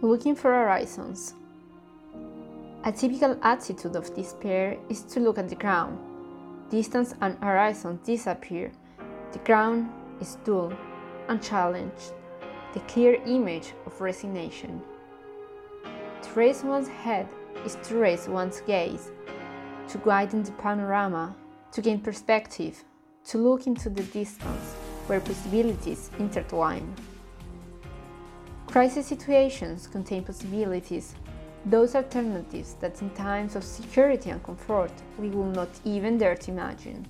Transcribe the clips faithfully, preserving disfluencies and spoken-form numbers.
Looking for horizons. A typical attitude of despair is to look at the ground. Distance and horizon disappear. The ground is dull, unchallenged, the clear image of resignation. To raise one's head is to raise one's gaze, to widen the panorama, to gain perspective, to look into the distance where possibilities intertwine. Crisis situations contain possibilities, those alternatives that in times of security and comfort we will not even dare to imagine.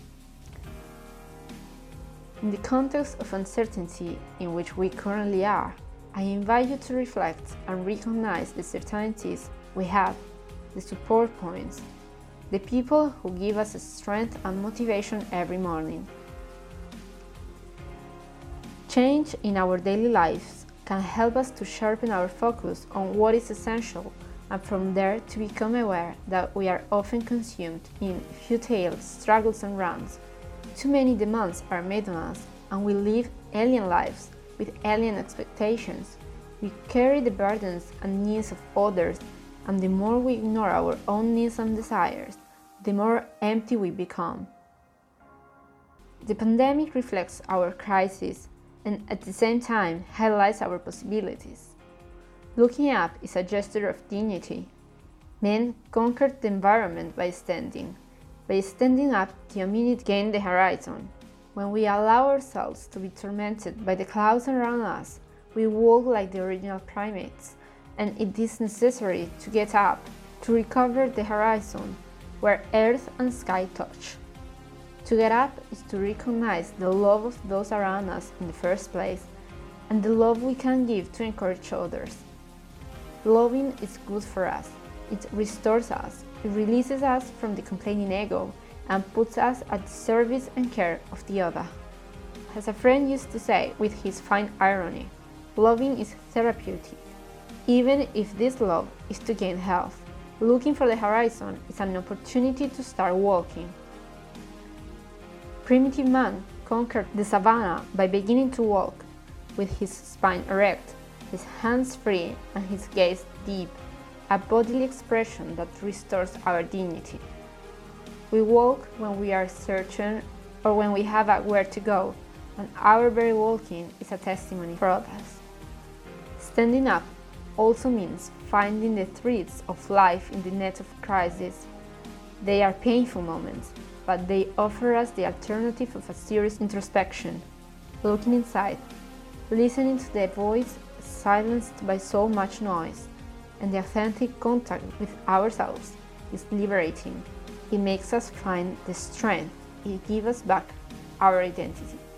In the context of uncertainty in which we currently are, I invite you to reflect and recognize the certainties we have, the support points, the people who give us strength and motivation every morning. Change in our daily lives can help us to sharpen our focus on what is essential and from there to become aware that we are often consumed in futile struggles and runs. Too many demands are made on us and we live alien lives with alien expectations. We carry the burdens and needs of others, and the more we ignore our own needs and desires, the more empty we become. The pandemic reflects our crisis and at the same time highlights our possibilities. Looking up is a gesture of dignity. Men conquered the environment by standing. By standing up, the hominid gained the horizon. When we allow ourselves to be tormented by the clouds around us, we walk like the original primates, and it is necessary to get up, to recover the horizon, where earth and sky touch. To get up is to recognize the love of those around us in the first place, and the love we can give to encourage others. Loving is good for us. It restores us. It releases us from the complaining ego and puts us at the service and care of the other. As a friend used to say with his fine irony, loving is therapeutic, even if this love is to gain health. Looking for the horizon is an opportunity to start walking. Primitive man conquered the savannah by beginning to walk, with his spine erect, his hands free and his gaze deep, a bodily expression that restores our dignity. We walk when we are certain or when we have a where to go, and our very walking is a testimony for others. Standing up also means finding the threads of life in the net of crisis. They are painful moments, but they offer us the alternative of a serious introspection, looking inside, listening to the voice silenced by so much noise, and the authentic contact with ourselves is liberating. It makes us find the strength, it gives us back our identity.